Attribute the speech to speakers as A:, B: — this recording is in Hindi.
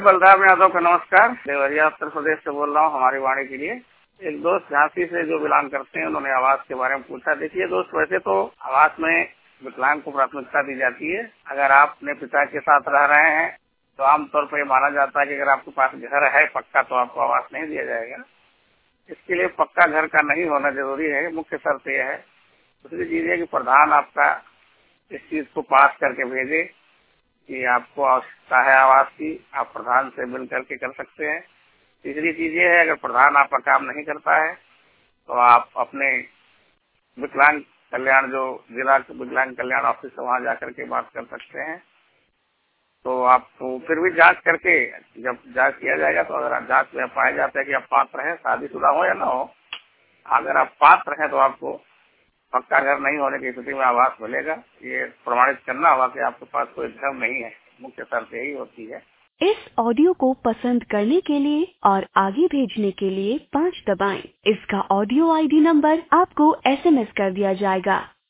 A: बलराम यादव का नमस्कार। देवरिया उत्तर प्रदेश से बोल रहा हूँ हमारी वाणी के लिए। एक दोस्त झांसी से जो बिलोंग करते हैं, उन्होंने आवास के बारे में पूछा। देखिए दोस्त, वैसे तो आवास में विकलांग को प्राथमिकता दी जाती है। अगर आप अपने पिता के साथ रह रहे हैं तो आमतौर पर ये माना जाता है कि अगर आपके पास घर है पक्का तो आपको आवास नहीं दिया जाएगा। इसके लिए पक्का घर का नहीं होना जरूरी है, मुख्य शर्त यह है। दूसरी चीज है कि प्रधान आपका इस चीज को पास करके भेजे कि आपको आवश्यकता है आवास की, आप प्रधान से मिल करके कर सकते हैं। तीसरी चीज ये है, अगर प्रधान आपका काम नहीं करता है तो आप अपने विकलांग कल्याण, जो जिला विकलांग कल्याण ऑफिस है, वहाँ जाकर के बात कर सकते हैं। तो आपको फिर भी जांच करके, जब जांच किया जाएगा तो अगर जांच में पाया जाता है कि आप पात्र हैं, शादीशुदा हो या ना हो, अगर आप पात्र हैं तो आपको पक्का घर नहीं होने की स्थिति में आवास मिलेगा। ये प्रमाणित करना होगा कि आपके पास कोई धर्म नहीं है, मुख्य शर्त यही होती है।
B: इस ऑडियो को पसंद करने के लिए और आगे भेजने के लिए 5 दबाएं। इसका ऑडियो आईडी नंबर आपको SMS कर दिया जाएगा।